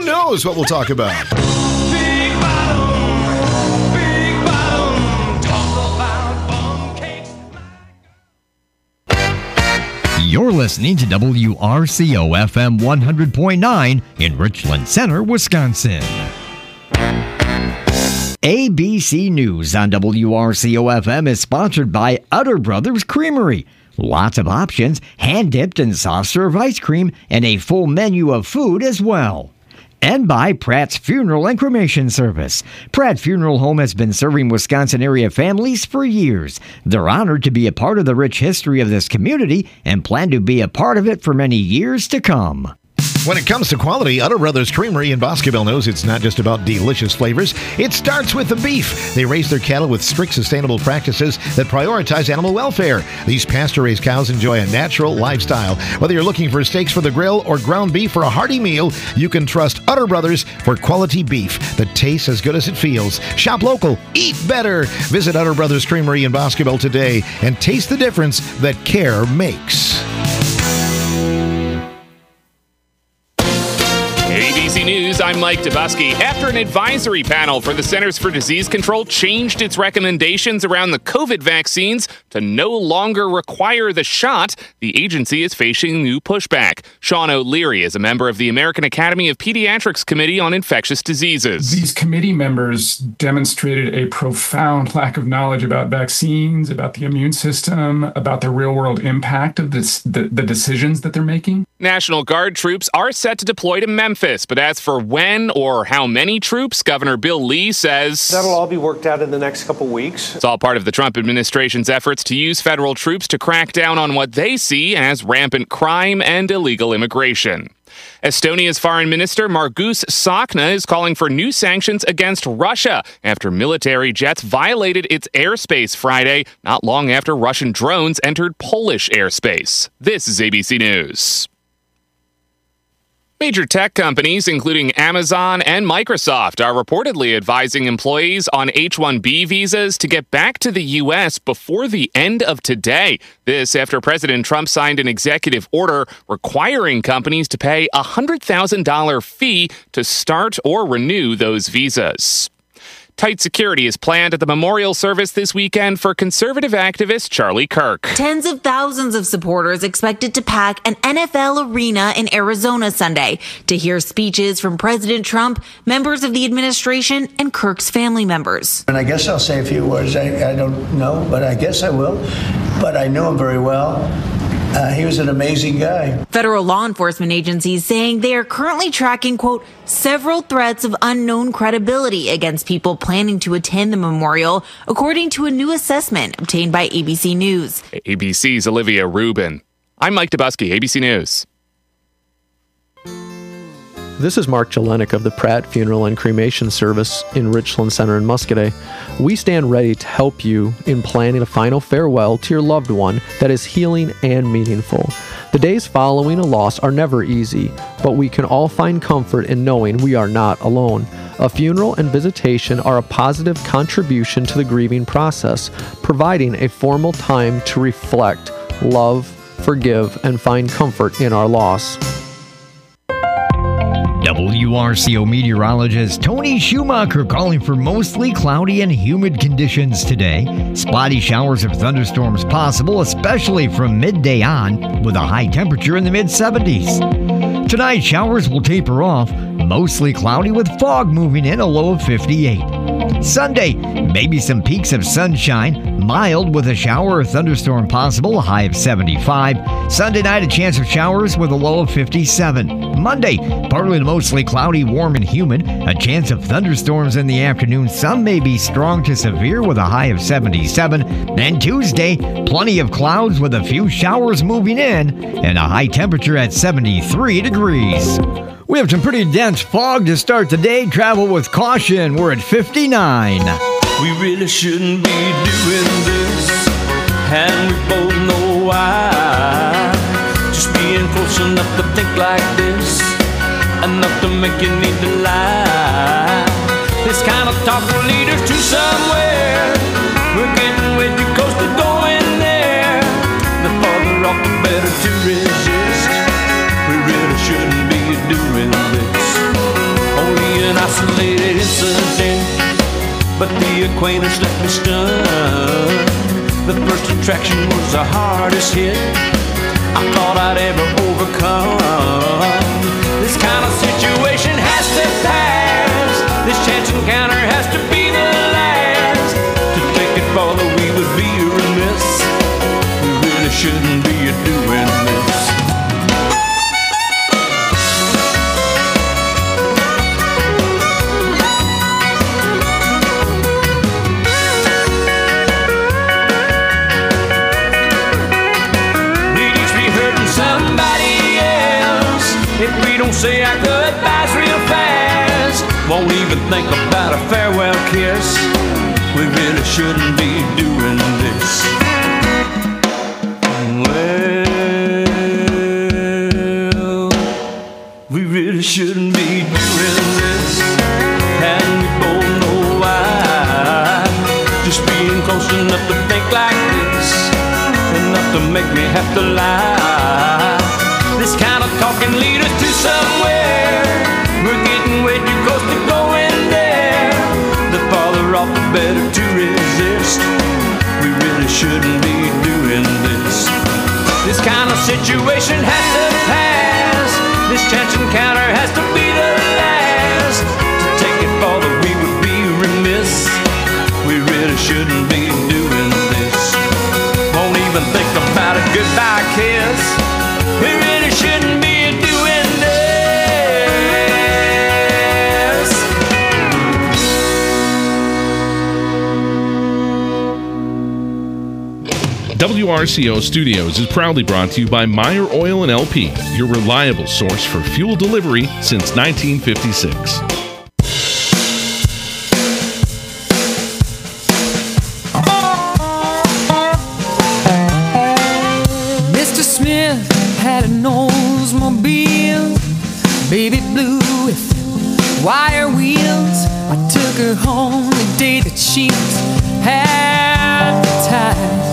Who knows what we'll talk about? Big bottom, talk about bum cake. You're listening to WRCO FM 100.9 in Richland Center, Wisconsin. ABC News on WRCO FM is sponsored by Utter Brothers Creamery. Lots of options, hand-dipped and soft-serve ice cream, and a full menu of food as well. And by Pratt's Funeral and Cremation Service. Pratt Funeral Home has been serving Wisconsin-area families for years. They're honored to be a part of the rich history of this community and plan to be a part of it for many years to come. When it comes to quality, Utter Brothers Creamery in Boscobel knows it's not just about delicious flavors. It starts with the beef. They raise their cattle with strict sustainable practices that prioritize animal welfare. These pasture-raised cows enjoy a natural lifestyle. Whether you're looking for steaks for the grill or ground beef for a hearty meal, you can trust Utter Brothers for quality beef that tastes as good as it feels. Shop local. Eat better. Visit Utter Brothers Creamery in Boscobel today and taste the difference that care makes. ABC News, I'm Mike Dubusky. After an advisory panel for the Centers for Disease Control changed its recommendations around the COVID vaccines to no longer require the shot, the agency is facing new pushback. Sean O'Leary is a member of the American Academy of Pediatrics Committee on Infectious Diseases. These committee members demonstrated a profound lack of knowledge about vaccines, about the immune system, about the real-world impact of the decisions that they're making. National Guard troops are set to deploy to Memphis, but as for when or how many troops, Governor Bill Lee says that'll all be worked out in the next couple weeks. It's all part of the Trump administration's efforts to use federal troops to crack down on what they see as rampant crime and illegal immigration. Estonia's Foreign Minister Margus Tsahkna is calling for new sanctions against Russia after military jets violated its airspace Friday, not long after Russian drones entered Polish airspace. This is ABC News. Major tech companies, including Amazon and Microsoft, are reportedly advising employees on H-1B visas to get back to the U.S. before the end of today. This after President Trump signed an executive order requiring companies to pay a $100,000 fee to start or renew those visas. Tight security is planned at the memorial service this weekend for conservative activist Charlie Kirk. Tens of thousands of supporters expected to pack an NFL arena in Arizona Sunday to hear speeches from President Trump, members of the administration, and Kirk's family members. And I guess I'll say a few words. I don't know, but I guess I will. But I know him very well. He was an amazing guy. Federal law enforcement agencies saying they are currently tracking, quote, several threats of unknown credibility against people planning to attend the memorial, according to a new assessment obtained by ABC News. ABC's Olivia Rubin. I'm Mike Dubusky, ABC News. This is Mark Jelenik of the Pratt Funeral and Cremation Service in Richland Center in Muscoda. We stand ready to help you in planning a final farewell to your loved one that is healing and meaningful. The days following a loss are never easy, but we can all find comfort in knowing we are not alone. A funeral and visitation are a positive contribution to the grieving process, providing a formal time to reflect, love, forgive, and find comfort in our loss. WRCO meteorologist Tony Schumacher calling for mostly cloudy and humid conditions today. Spotty showers or thunderstorms possible, especially from midday on, with a high temperature in the mid-70s. Tonight, showers will taper off, mostly cloudy with fog moving in, a low of 58. Sunday, maybe some peaks of sunshine, mild with a shower or thunderstorm possible, a high of 75. Sunday night, a chance of showers with a low of 57. Monday, partly to mostly cloudy, warm and humid, a chance of thunderstorms in the afternoon. Some may be strong to severe with a high of 77. Then Tuesday, plenty of clouds with a few showers moving in and a high temperature at 73 degrees. We have some pretty dense fog to start the day. Travel with caution. We're at 59. We really shouldn't be doing this, and we both know why. Just being close enough to think like this, enough to make you need to lie. This kind of talk will lead us to somewhere. We're getting way too close to going there. The farther off, the better to resist. We really shouldn't be doing this. isolated incident, but the acquaintance left me stunned. The first attraction was the hardest hit I thought I'd ever overcome. This kind of situation has to pass. This chance encounter has to be the last. To take it further, we would be remiss. We really shouldn't be doing this. If we don't say our goodbyes real fast, won't even think about a farewell kiss. We really shouldn't be doing this. Well, we really shouldn't be doing this, and we both know why. Just being close enough to think like this, enough to make me have to lie. This kind of talk can lead us to somewhere. We're getting way too close to going there. The farther off, the better to resist. We really shouldn't be doing this. This kind of situation has to pass. This chance encounter has to be the last. To take it further, we would be remiss. We really shouldn't be doing this. Won't even think about a goodbye kiss. We really shouldn't be doing this. WRCO Studios is proudly brought to you by Meyer Oil and LP, your reliable source for fuel delivery since 1956. Mr. Smith had an Oldsmobile, baby blue with wire wheels. I took her home the day that she was advertised.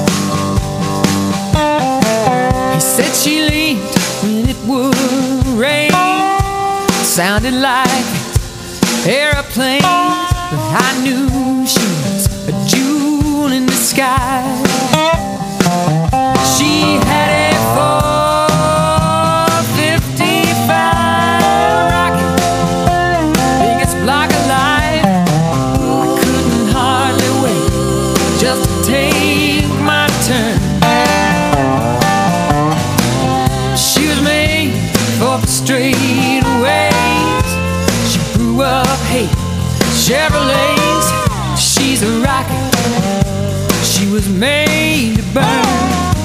He said she leaved when it would rain. Sounded like airplanes, but I knew she was a jewel in disguise. She had a 455 rocket, biggest block of life. I couldn't hardly wait just to take my turn. She was made for the straightaways. She grew up hating Chevrolets. She's a rocket. She was made to burn.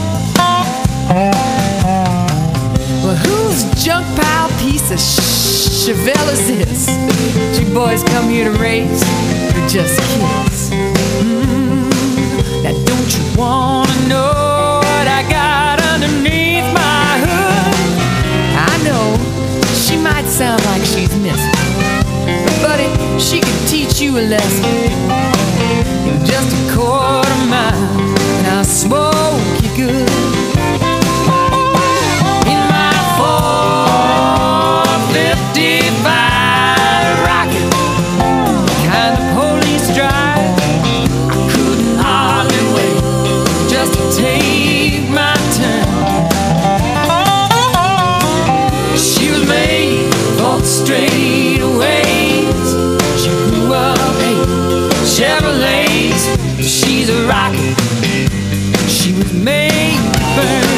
Well, whose junk pile piece of Chevelle is this? You boys come here to race or just kiss? Now don't you wanna know what I got underneath my hood? I know she might sound like she's missing, but buddy, she can teach you a lesson in just a quarter mile, and I'll smoke you good. In my 455 rocket, the kind the police drive, I couldn't hardly wait just to take my turn. She was made for the straightaways. She grew up hating Chevrolets. She's a rocket. She was made to burn.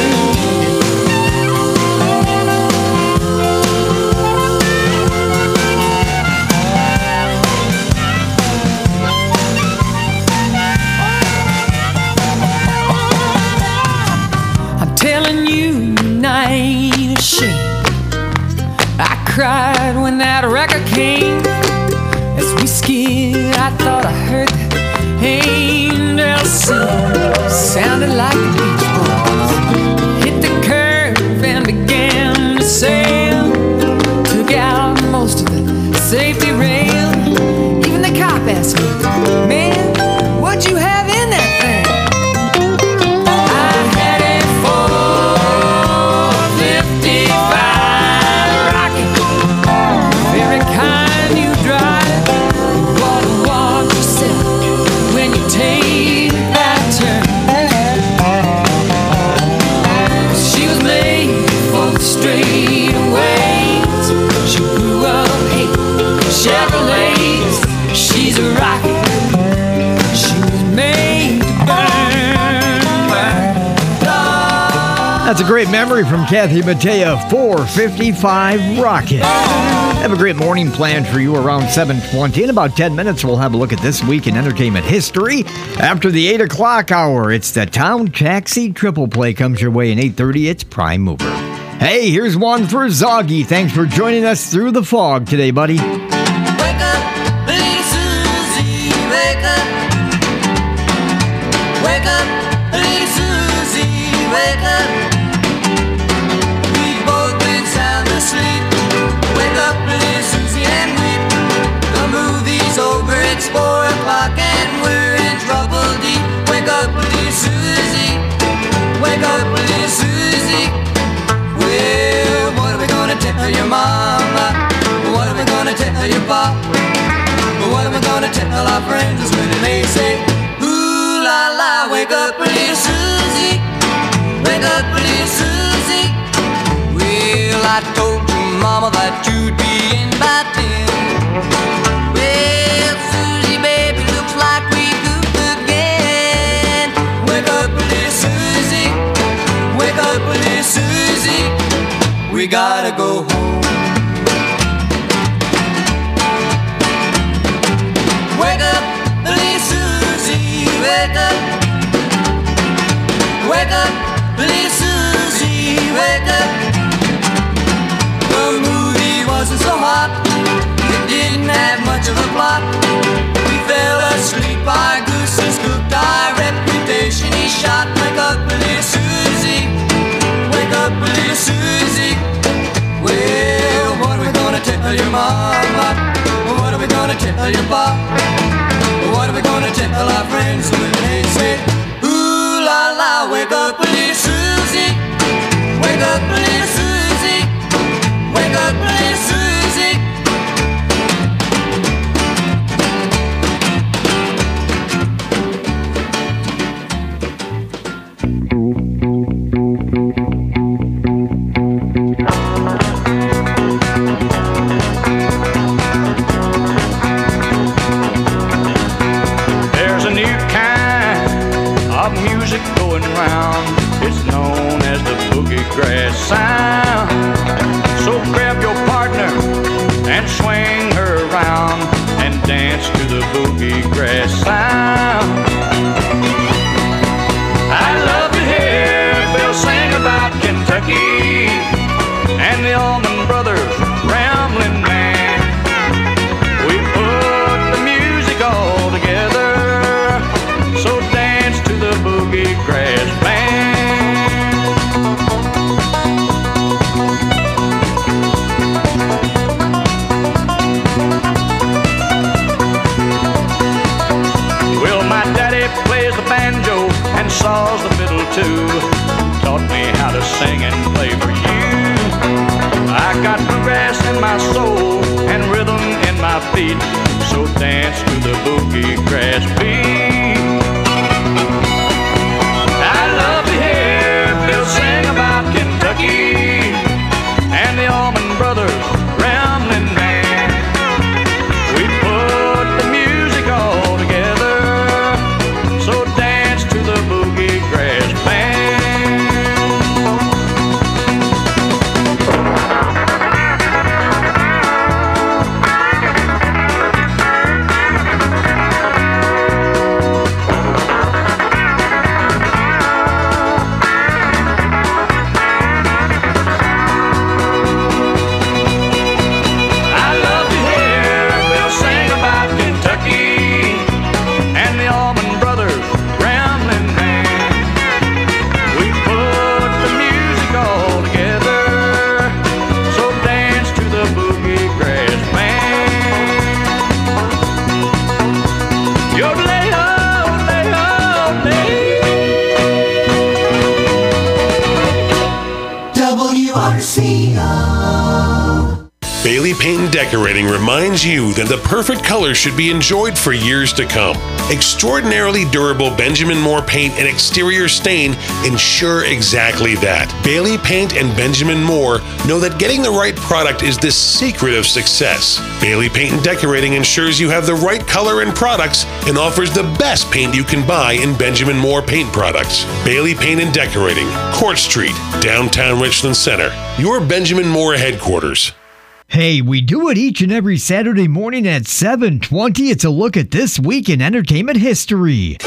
I'm telling you, and I ain't ashamed. I cried when that record came. As we skid, I thought I heard the angels sing. Sounded like the Beach Boys. Hit the curve and began to sail. Took out most of the safety rail. Even the cop asked me, man, what'd you have in that thing? I had a 455 rocket, very kind you drive. That's a great memory from Kathy Mattea, 455 Rocket. Have a great morning planned for you around 7:20. In about 10 minutes, we'll have a look at this week in entertainment history. After the 8 o'clock hour, it's the Town Taxi Triple Play comes your way. In 8:30, it's Prime Mover. Hey, here's one for Zoggy. Thanks for joining us through the fog today, buddy. Wake up, little Susie, wake up. Wake up, little Susie, wake up. We've both been sound asleep. Wake up, little Susie, and weep. The movie's over, it's 4 o'clock, and we're in trouble deep. Wake up, little Susie. Wake up, little Susie. Well, what are we gonna tell your mama? What are we gonna tell your pop? What are we gonna tell our friends when they say, ooh la la, wake up, little Susie. Wake up, little Susie. Well, I told your mama that you'd be in by 10. Well, Susie, baby, looks like we goofed again. Wake up, little Susie. Wake up, little Susie. We gotta go home. Wake up, little Susie, wake up. Wake up, little Susie, wake up. The movie wasn't so hot, it didn't have much of a plot. We fell asleep, our goose is cooked, our reputation is shot. Wake up, little Susie, wake up, little Susie. Well, what are we gonna tell your mama? What are we gonna tell your pop? What are we gonna tell our friends when they say, ooh la la, wake up, little Susie. Wake up, little Susie. Wake up, little Susie. Going round, it's known as the boogie grass sound. So grab your partner and swing her around and dance to the boogie grass sound. I love to hear Bill sing about Kentucky and the Allman Brothers rambling man. We put the music all together, so dance to the boogie grass band. Well, my daddy plays the banjo and saws the fiddle too. Taught me how to sing and play for you. I got bluegrass in my soul and rhythm in my feet, so dance to the boogie grass beat. I love to hear Bill sing about Kentucky and the Allman Brothers rambling man. We put the music all together, so dance to the boogie grass band. Decorating reminds you that the perfect color should be enjoyed for years to come. Extraordinarily durable Benjamin Moore paint and exterior stain ensure exactly that. Bailey Paint and Benjamin Moore know that getting the right product is the secret of success. Bailey Paint and Decorating ensures you have the right color and products and offers the best paint you can buy in Benjamin Moore paint products. Bailey Paint and Decorating, Court Street, downtown Richland Center. Your Benjamin Moore headquarters. Hey, we do it each and every Saturday morning at 7:20. It's a look at this week in entertainment history.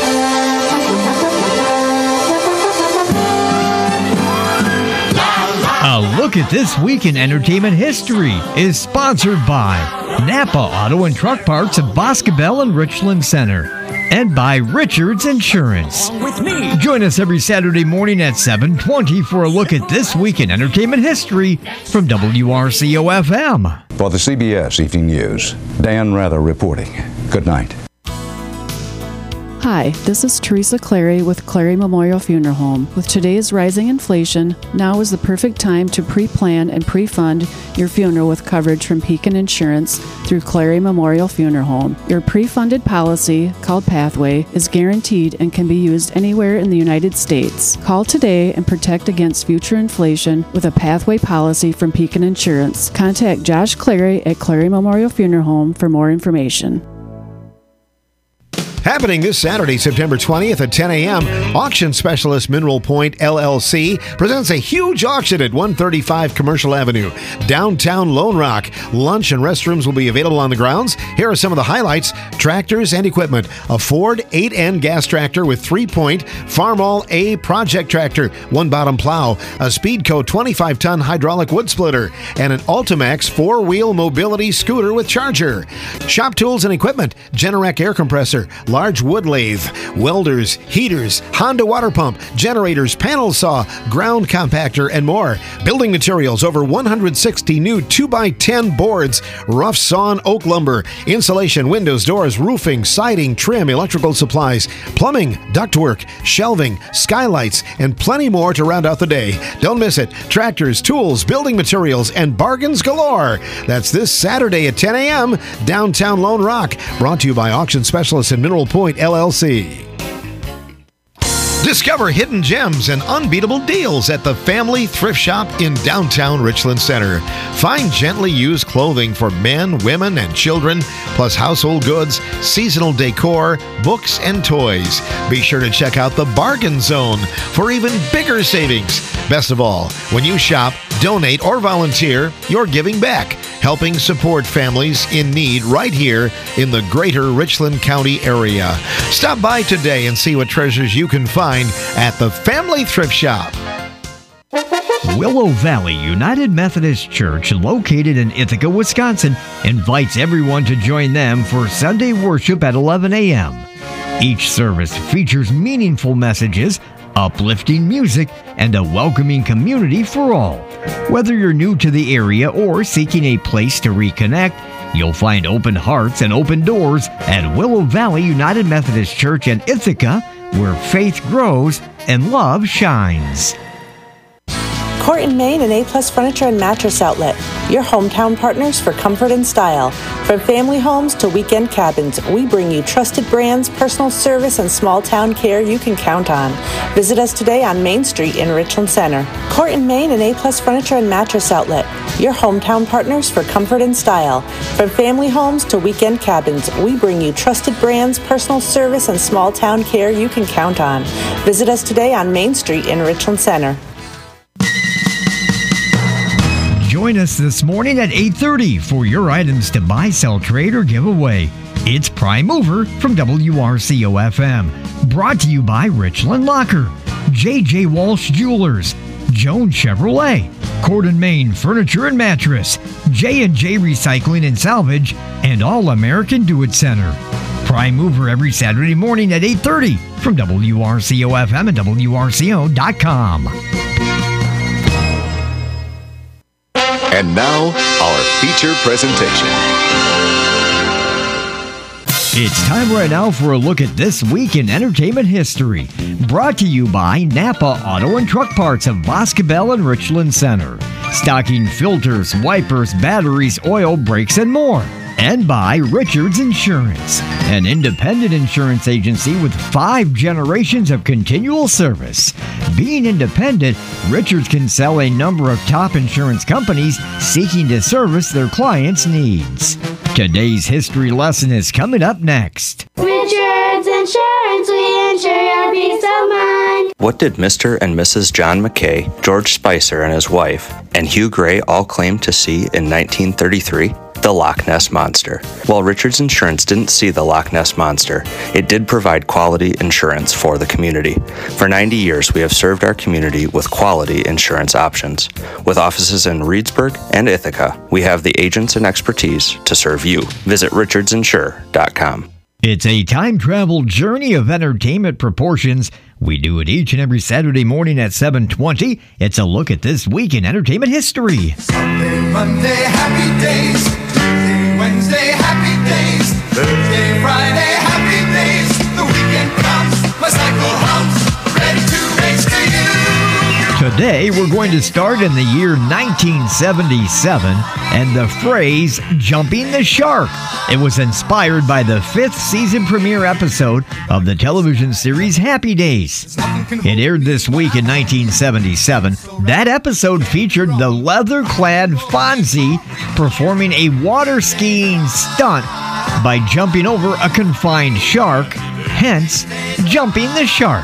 A look at this week in entertainment history is sponsored by Napa Auto and Truck Parts of Boscobel and Richland Center, and by Richards Insurance. Join us every Saturday morning at 7:20 for a look at this week in entertainment history from WRCO-FM. For the CBS Evening News, Dan Rather reporting. Good night. Hi, this is Teresa Clary with Clary Memorial Funeral Home. With today's rising inflation, now is the perfect time to pre-plan and pre-fund your funeral with coverage from Pekin Insurance through Clary Memorial Funeral Home. Your pre-funded policy, called Pathway, is guaranteed and can be used anywhere in the United States. Call today and protect against future inflation with a Pathway policy from Pekin Insurance. Contact Josh Clary at Clary Memorial Funeral Home for more information. Happening this Saturday, September 20th at 10 a.m., auction specialist Mineral Point LLC presents a huge auction at 135 Commercial Avenue, downtown Lone Rock. Lunch and restrooms will be available on the grounds. Here are some of the highlights: tractors and equipment. A Ford 8N gas tractor with 3-point, Farmall A project tractor, 1-bottom plow, a Speedco 25-ton hydraulic wood splitter, and an Ultimax 4-wheel mobility scooter with charger. Shop tools and equipment: Generac air compressor, large wood lathe, welders, heaters, Honda water pump, generators, panel saw, ground compactor, and more. Building materials: over 160 new 2x10 boards, rough sawn oak lumber, insulation, windows, doors, roofing, siding, trim, electrical supplies, plumbing, ductwork, shelving, skylights, and plenty more to round out the day. Don't miss it. Tractors, tools, building materials, and bargains galore. That's this Saturday at 10 a.m., downtown Lone Rock. Brought to you by auction specialists in Mineral Point LLC. Discover hidden gems and unbeatable deals at the Family Thrift Shop in downtown Richland Center. Find gently used clothing for men, women, and children, plus household goods, seasonal decor, books, and toys. Be sure to check out the Bargain Zone for even bigger savings. Best of all, when you shop, donate, or volunteer, you're giving back, helping support families in need right here in the greater Richland County area. Stop by today and see what treasures you can find at the Family Thrift Shop. Willow Valley United Methodist Church, located in Ithaca, Wisconsin, invites everyone to join them for Sunday worship at 11 a.m. Each service features meaningful messages, uplifting music, and a welcoming community for all. Whether you're new to the area or seeking a place to reconnect, you'll find open hearts and open doors at Willow Valley United Methodist Church in Ithaca, where faith grows and love shines. Court in Maine and A-Plus Furniture and Mattress Outlet, your hometown partners for comfort and style. From family homes to weekend cabins, we bring you trusted brands, personal service, and small-town care you can count on. Visit us today on Main Street in Richland Center. Court in Maine and A-Plus Furniture and Mattress Outlet, your hometown partners for comfort and style. From family homes to weekend cabins, we bring you trusted brands, personal service, and small-town care you can count on. Visit us today on Main Street in Richland Center. Join us this morning at 8:30 for your items to buy, sell, trade, or give away. It's Prime Mover from WRCO-FM. Brought to you by Richland Locker, J.J. Walsh Jewelers, Jones Chevrolet, Court in Maine Furniture and Mattress, J&J Recycling and Salvage, and All American Do-It Center. Prime Mover every Saturday morning at 8:30 from WRCO-FM and WRCO.com. And now, our feature presentation. It's time right now for a look at this week in entertainment history. Brought to you by Napa Auto and Truck Parts of Boscobel and Richland Center. stocking filters, wipers, batteries, oil, brakes, and more. And by Richards Insurance, an independent insurance agency with 5 generations of continual service. Being independent, Richards can sell a number of top insurance companies seeking to service their clients' needs. Today's history lesson is coming up next. Richards Insurance, we insure your peace of mind. What did Mr. and Mrs. John McKay, George Spicer and his wife, and Hugh Gray all claim to see in 1933? The Loch Ness Monster. While Richards Insurance didn't see the Loch Ness Monster, it did provide quality insurance for the community. For 90 years, we have served our community with quality insurance options. With offices in Reedsburg and Ithaca, we have the agents and expertise to serve you. Visit richardsinsure.com. It's a time-travel journey of entertainment proportions. We do it each and every Saturday morning at 7:20. It's a look at this week in entertainment history. Sunday, Monday, happy days. Tuesday, Wednesday, happy days. Thursday, Friday, happy days. The weekend comes, my cycle hums, ready to race to you. Today, we're going to start in the year 1977 and the phrase, jumping the shark. It was inspired by the 5th season premiere episode of the television series Happy Days. It aired this week in 1977. That episode featured the leather-clad Fonzie performing a water skiing stunt by jumping over a confined shark, hence, jumping the shark.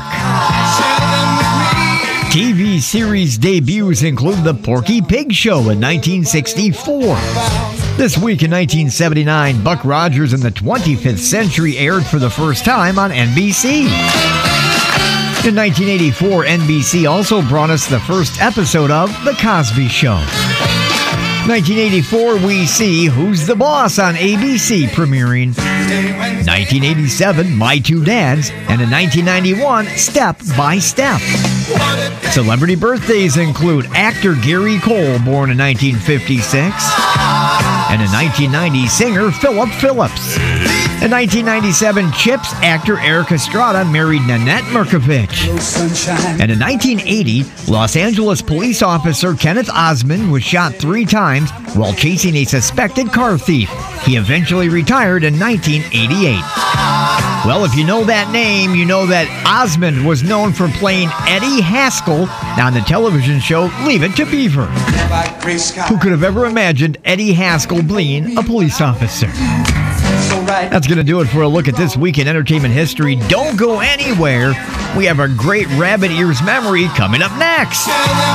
TV series debuts include The Porky Pig Show in 1964. This week in 1979, Buck Rogers in the 25th Century aired for the first time on NBC. In 1984, NBC also brought us the first episode of The Cosby Show. 1984, we see Who's the Boss on ABC premiering. 1987, My Two Dads, and in 1991, Step by Step. Celebrity birthdays include actor Gary Cole, born in 1956, and in 1990, singer Philip Phillips. In 1997, Chips actor Eric Estrada married Nanette Mirkovich. And in 1980, Los Angeles police officer Kenneth Osmond was shot 3 times while chasing a suspected car thief. He eventually retired in 1988. Well, if you know that name, you know that Osmond was known for playing Eddie Haskell on the television show Leave It to Beaver. Who could have ever imagined Eddie Haskell being a police officer? That's going to do it for a look at this week in entertainment history. Don't go anywhere. We have a great Rabbit Ears memory coming up next.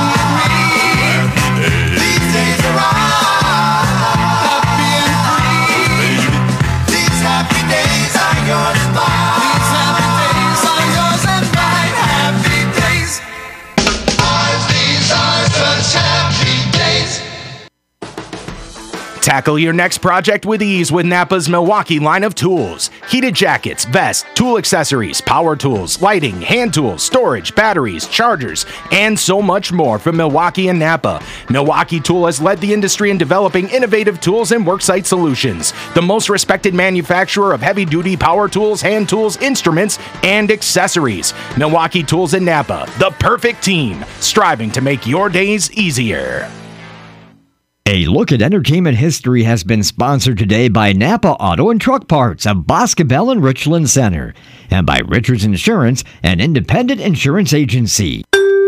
Tackle your next project with ease with Napa's Milwaukee line of tools. Heated jackets, vests, tool accessories, power tools, lighting, hand tools, storage, batteries, chargers, and so much more from Milwaukee and Napa. Milwaukee Tool has led the industry in developing innovative tools and worksite solutions. The most respected manufacturer of heavy-duty power tools, hand tools, instruments, and accessories. Milwaukee Tools and Napa, the perfect team, striving to make your days easier. A look at entertainment history has been sponsored today by Napa Auto and Truck Parts of Boscobel and Richland Center, and by Richards Insurance, an independent insurance agency.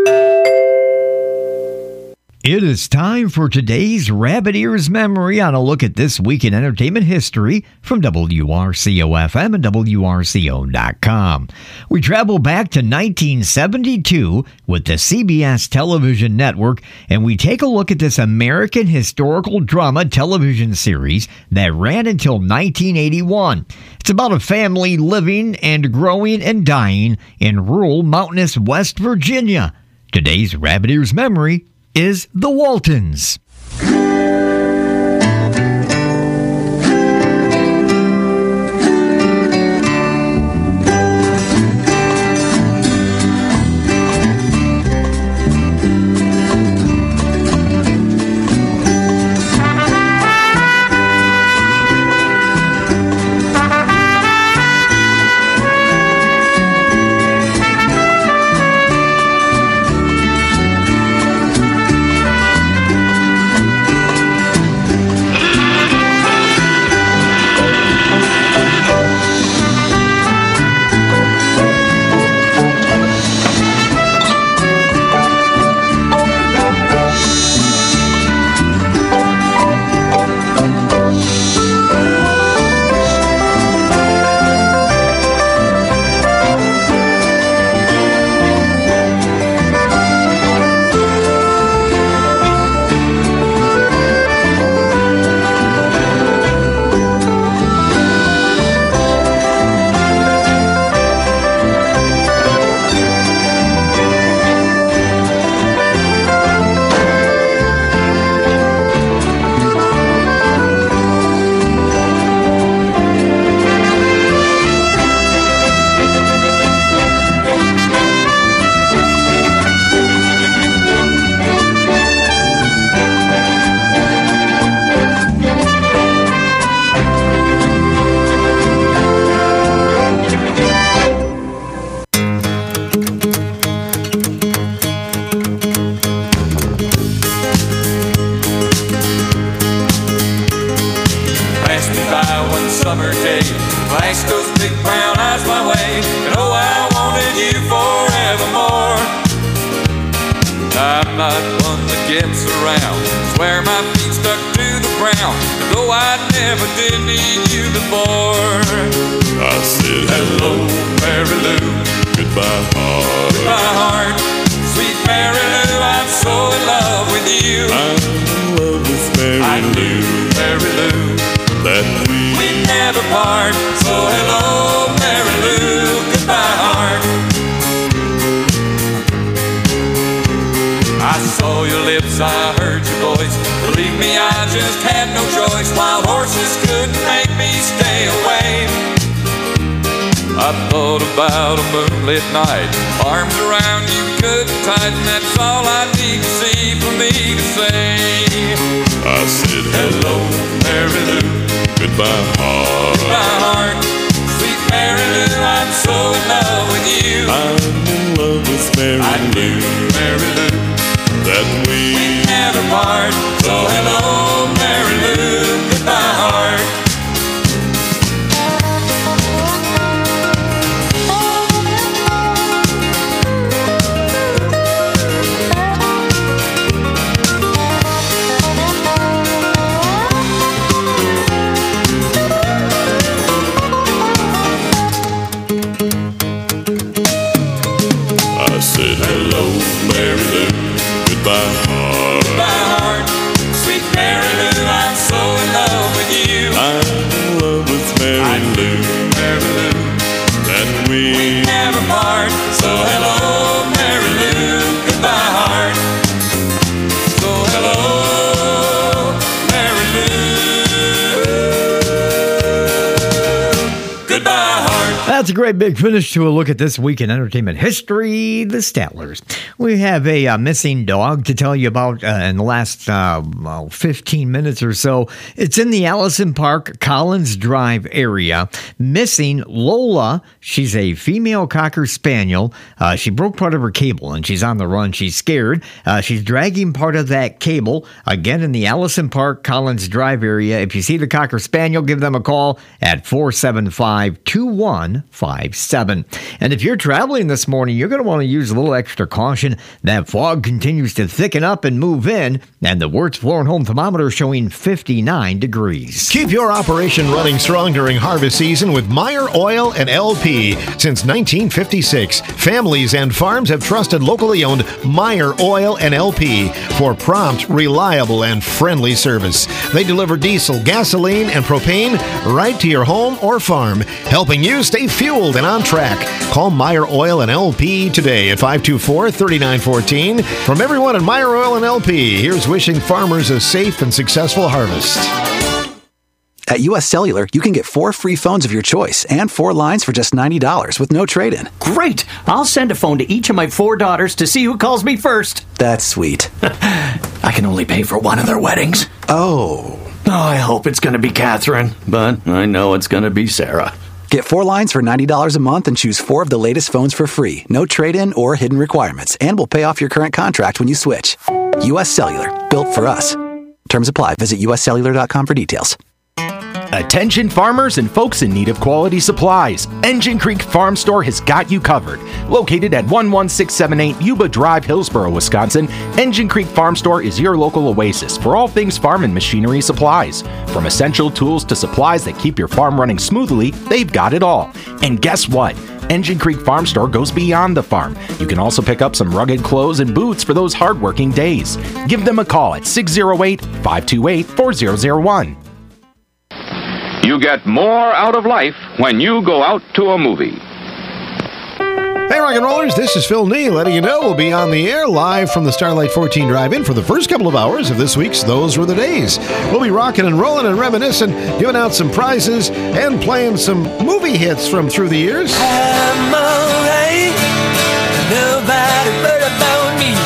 It is time for today's Rabbit Ears Memory on a look at this week in entertainment history from WRCO-FM and WRCO.com. We travel back to 1972 with the CBS television network, and we take a look at this American historical drama television series that ran until 1981. It's about a family living and growing and dying in rural mountainous West Virginia. Today's Rabbit Ears Memory is The Waltons. by one summer day. Flashed those big brown eyes my way, and oh, I wanted you forevermore. I'm not one that gets around, swear my feet stuck to the ground, and though I never did need you before. I said hello, Mary Lou, goodbye heart. Goodbye heart, sweet Mary Lou, I'm so in love with you. I'm in love with Mary Lou. I knew, Mary Lou, that we'd never part. So hello, Mary Lou, goodbye heart. I saw your lips, I heard your voice. Believe me, I just had no choice. Wild horses couldn't make me stay away. I thought about a moonlit night, arms around you good and tight, and that's all I need to see for me to say. I said hello, Mary Lou, goodbye heart. Goodbye heart, sweet Mary Lou, I'm so in love with you. I'm in love with Mary Lou. I knew, Mary Lou, that we'd never part. So hello, Mary Lou, goodbye heart. I said hello, Mary Lou, goodbye heart. Goodbye heart, sweet Mary Lou, I'm so in love with you. I'm in love with Mary Lou, Mary Lou, that we never part. So hello, Mary Lou, goodbye heart. So hello, Mary Lou, goodbye heart. That's a great big finish to a look at this week in entertainment history, the Statlers. We have a missing dog to tell you about in the last 15 minutes or so. It's in the Allison Park, Collins Drive area. Missing Lola. She's a female Cocker Spaniel. She broke part of her cable and she's on the run. She's scared. She's dragging part of that cable. Again, in the Allison Park, Collins Drive area. If you see the Cocker Spaniel, give them a call at 475-2157. And if you're traveling this morning, you're going to want to use a little extra caution. That fog continues to thicken up and move in, and the Wirtz Floor and Home thermometer showing 59 degrees. Keep your operation running strong during harvest season with Meyer Oil and LP. Since 1956, families and farms have trusted locally owned Meyer Oil and LP for prompt, reliable, and friendly service. They deliver diesel, gasoline, and propane right to your home or farm, helping you stay fueled and on track. Call Meyer Oil and LP today at 524-3914. From everyone at Meyer Oil and LP, here's wishing farmers a safe and successful harvest. At U.S. Cellular, you can get 4 free phones of your choice and 4 lines for just $90 with no trade-in. Great! I'll send a phone to each of my 4 daughters to see who calls me first. That's sweet. I can only pay for one of their weddings. Oh, I hope it's going to be Catherine, but I know it's going to be Sarah. Get 4 lines for $90 a month and choose 4 of the latest phones for free. No trade-in or hidden requirements. And we'll pay off your current contract when you switch. U.S. Cellular. Built for us. Terms apply. Visit uscellular.com for details. Attention farmers and folks in need of quality supplies. Engine Creek Farm Store has got you covered. Located at 11678 Yuba Drive, Hillsboro, Wisconsin, Engine Creek Farm Store is your local oasis for all things farm and machinery supplies. From essential tools to supplies that keep your farm running smoothly, they've got it all. And guess what? Engine Creek Farm Store goes beyond the farm. You can also pick up some rugged clothes and boots for those hardworking days. Give them a call at 608-528-4001. You get more out of life when you go out to a movie. Hey, rock and rollers, this is Phil Nee letting you know we'll be on the air live from the Starlight 14 Drive-In for the first couple of hours of this week's Those Were the Days. We'll be rocking and rolling and reminiscing, giving out some prizes, and playing some movie hits from through the years. I'm alright, nobody but about me.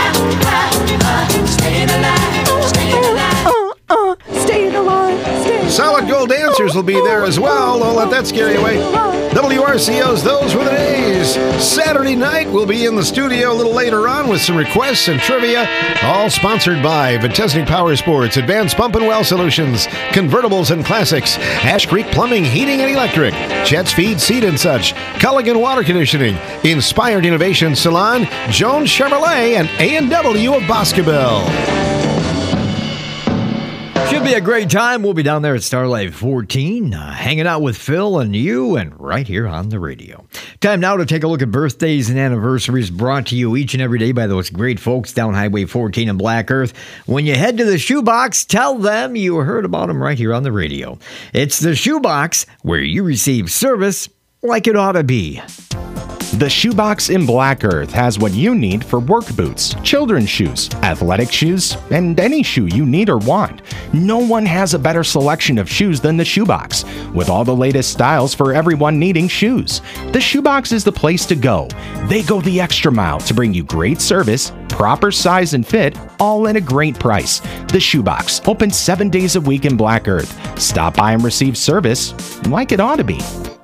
Staying alive, staying alive. Staying alive, staying alive. Solid Gold Dancers will be there as well. Don't let that scare you away. WRCO's Those Were the Days. Saturday night, we'll be in the studio a little later on with some requests and trivia, all sponsored by Vitesnik Power Sports, Advanced Pump and Well Solutions, Convertibles and Classics, Ash Creek Plumbing, Heating and Electric, Chet's Feed, Seed and Such, Culligan Water Conditioning, Inspired Innovation Salon, Jones Chevrolet, and A&W of Boscobel. Should be a great time. We'll be down there at Starlight 14, hanging out with Phil and you, and right here on the radio. Time now to take a look at birthdays and anniversaries brought to you each and every day by those great folks down Highway 14 in Black Earth. When you head to the Shoebox, tell them you heard about them right here on the radio. It's the Shoebox, where you receive service like it ought to be. The Shoebox in Black Earth has what you need for work boots, children's shoes, athletic shoes, and any shoe you need or want. No one has a better selection of shoes than the Shoebox, with all the latest styles for everyone needing shoes. The Shoebox is the place to go. They go the extra mile to bring you great service, proper size and fit, all at a great price. The Shoebox, open 7 days a week in Black Earth. Stop by and receive service like it ought to be.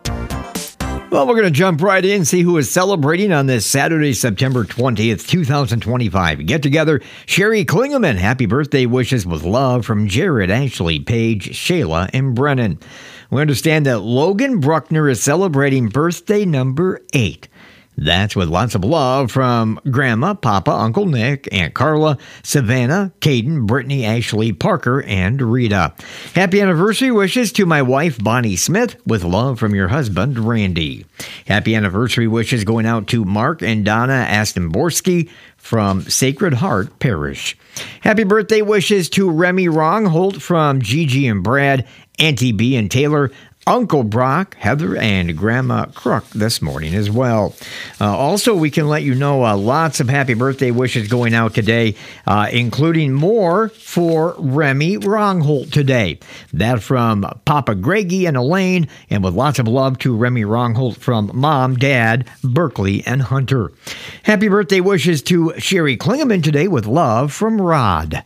Well, we're going to jump right in and see who is celebrating on this Saturday, September 20th, 2025. Get together, Sherry Klingeman. Happy birthday wishes with love from Jared, Ashley, Paige, Shayla, and Brennan. We understand that Logan Bruckner is celebrating birthday number 8. That's with lots of love from Grandma, Papa, Uncle Nick, Aunt Carla, Savannah, Caden, Brittany, Ashley, Parker, and Rita. Happy anniversary wishes to my wife, Bonnie Smith, with love from your husband, Randy. Happy anniversary wishes going out to Mark and Donna Astemborski from Sacred Heart Parish. Happy birthday wishes to Remy Rongholt from Gigi and Brad, Auntie B and Taylor, Uncle Brock, Heather, and Grandma Crook this morning as well. Also, we can let you know lots of happy birthday wishes going out today, including more for Remy Rongholt today. That from Papa Greggy and Elaine, and with lots of love to Remy Rongholt from Mom, Dad, Berkeley, and Hunter. Happy birthday wishes to Sherry Klingeman today with love from Rod.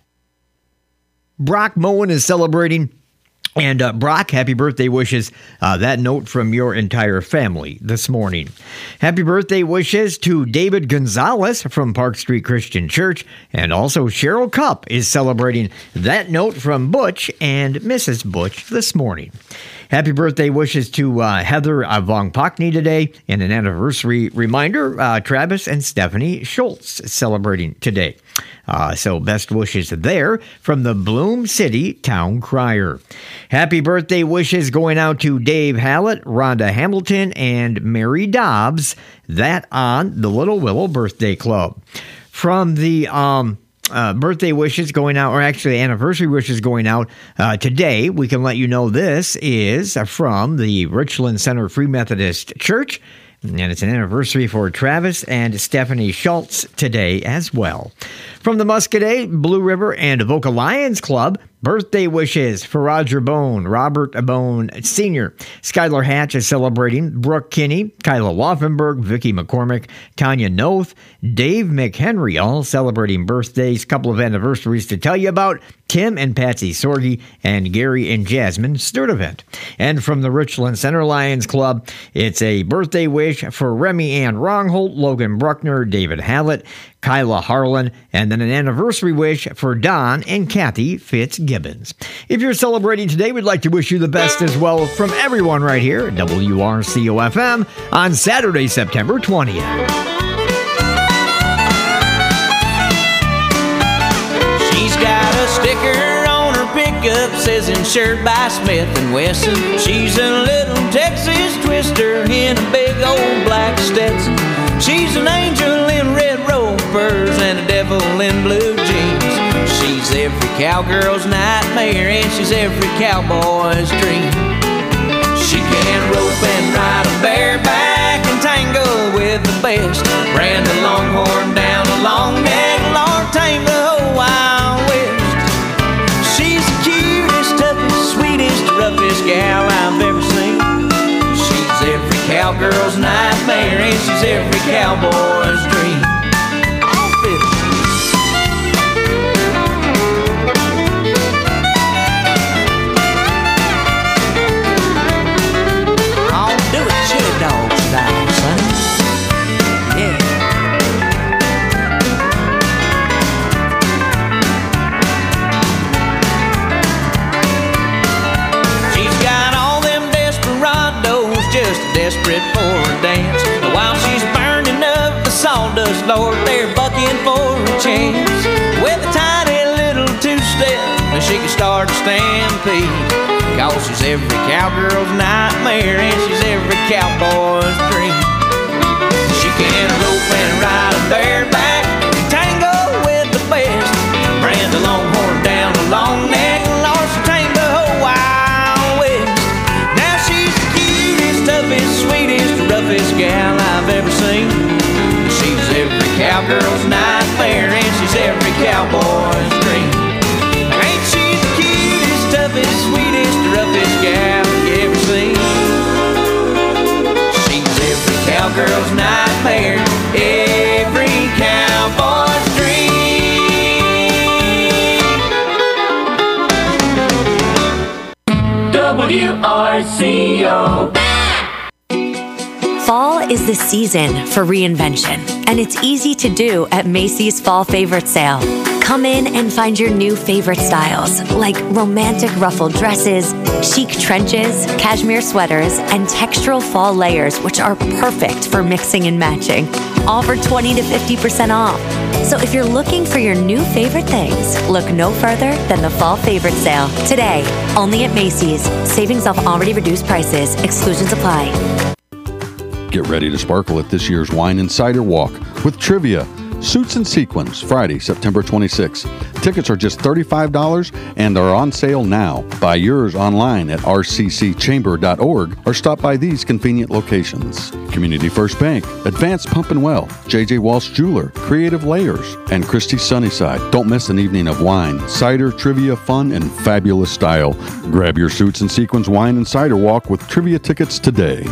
Brock Moen is celebrating. And Brock, happy birthday wishes. That note from your entire family this morning. Happy birthday wishes to David Gonzalez from Park Street Christian Church. And also Cheryl Cupp is celebrating. That note from Butch and Mrs. Butch this morning. Happy birthday wishes to Heather Von Pockney today. And an anniversary reminder, Travis and Stephanie Schultz celebrating today. So best wishes there from the Bloom City Town Crier. Happy birthday wishes going out to Dave Hallett, Rhonda Hamilton, and Mary Dobbs. That on the Little Willow Birthday Club. From the birthday wishes going out, or actually anniversary wishes going out today, we can let you know this is from the Richland Center Free Methodist Church. And it's an anniversary for Travis and Stephanie Schultz today as well. From the Muscadet, Blue River, and Avoca Lions Club, birthday wishes for Roger Bone, Robert Bone Sr. Skylar Hatch is celebrating, Brooke Kinney, Kyla Laufenberg, Vicky McCormick, Tanya Noth, Dave McHenry, all celebrating birthdays. Couple of anniversaries to tell you about, Tim and Patsy Sorgi, and Gary and Jasmine Sturdivant. And from the Richland Center Lions Club, it's a birthday wish for Remy Ann Rongholt, Logan Bruckner, David Hallett, Kyla Harlan, and then an anniversary wish for Don and Kathy Fitzgibbons. If you're celebrating today, we'd like to wish you the best as well from everyone right here at WRCO-FM on Saturday, September 20th. She's got a sticker on her pickup, says insured by Smith & Wesson. She's a little Texas twister in a big old black Stetson. She's an angel in red ropers and a devil in blue jeans. She's every cowgirl's nightmare and she's every cowboy's dream. She can rope and ride a bareback and tangle with the best. Brand a longhorn down a long neck, long tame the whole Wild West. She's the cutest, toughest, sweetest, roughest gal I've ever seen. She's every cowgirl's nightmare and she's every cowboy's dream. desperate for a dance. While she's burning up the sawdust, Lord, they're bucking for a chance. With a tiny little two-step, she can start a stampede. Cause she's every cowgirl's nightmare, and she's every cowboy's dream. She can rope and ride a bareback, tango with the best. Brand the longhorn down the long neck, Lord, she tamed the whole Wild West. Now she's the cutest, toughest, sweetest, roughest gal I've ever seen. She's every cowgirl's nightmare, and she's every cowboy's dream. Ain't she the cutest, toughest, sweetest, roughest gal you ever seen? She's every cowgirl's nightmare, every cowboy's dream. WRCO. Fall is the season for reinvention, and it's easy to do at Macy's Fall Favorite Sale. Come in and find your new favorite styles, like romantic ruffled dresses, chic trenches, cashmere sweaters, and textural fall layers, which are perfect for mixing and matching. All for 20 to 50% off. So if you're looking for your new favorite things, look no further than the Fall Favorite Sale. Today, only at Macy's. Savings off already reduced prices. Exclusions apply. Get ready to sparkle at this year's Wine and Cider Walk with trivia, Suits and Sequins, Friday, September 26th. Tickets are just $35 and are on sale now. Buy yours online at rccchamber.org or stop by these convenient locations: Community First Bank, Advanced Pump and Well, J.J. Walsh Jeweler, Creative Layers, and Christie's Sunnyside. Don't miss an evening of wine, cider, trivia, fun, and fabulous style. Grab your Suits and Sequins Wine and Cider Walk with trivia tickets today.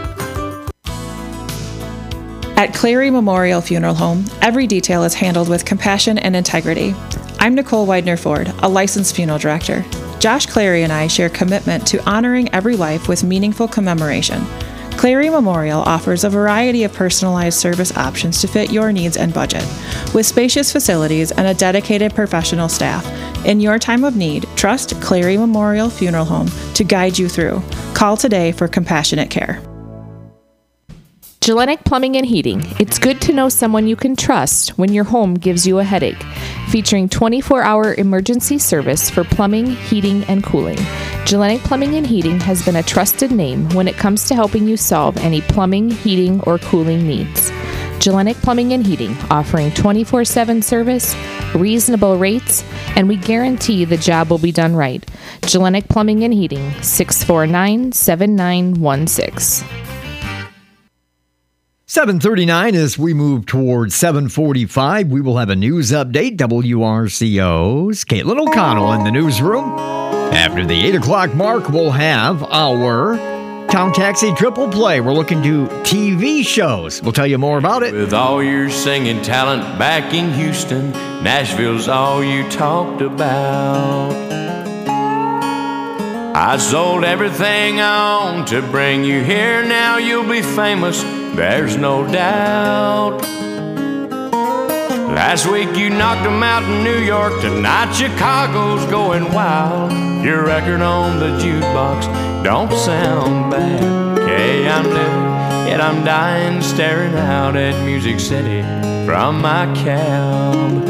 At Clary Memorial Funeral Home, every detail is handled with compassion and integrity. I'm Nicole Widener-Ford, a licensed funeral director. Josh Clary and I share commitment to honoring every life with meaningful commemoration. Clary Memorial offers a variety of personalized service options to fit your needs and budget. With spacious facilities and a dedicated professional staff, in your time of need, trust Clary Memorial Funeral Home to guide you through. Call today for compassionate care. Gellenic Plumbing and Heating. It's good to know someone you can trust when your home gives you a headache. Featuring 24-hour emergency service for plumbing, heating, and cooling. Gellenic Plumbing and Heating has been a trusted name when it comes to helping you solve any plumbing, heating, or cooling needs. Gellenic Plumbing and Heating, offering 24/7 service, reasonable rates, and we guarantee the job will be done right. Gellenic Plumbing and Heating, 649-7916. 7:39 as we move towards 7:45. We will have a news update. WRCO's Caitlin O'Connell in the newsroom. After the 8 o'clock mark, we'll have our Town Taxi Triple Play. We're looking to TV shows. We'll tell you more about it. With all your singing talent back in Houston, Nashville's all you talked about. I sold everything I own to bring you here. Now you'll be famous, there's no doubt. Last week you knocked them out in New York. Tonight Chicago's going wild. Your record on the jukebox don't sound bad. Okay, I'm living, yet I'm dying, staring out at Music City from my cab.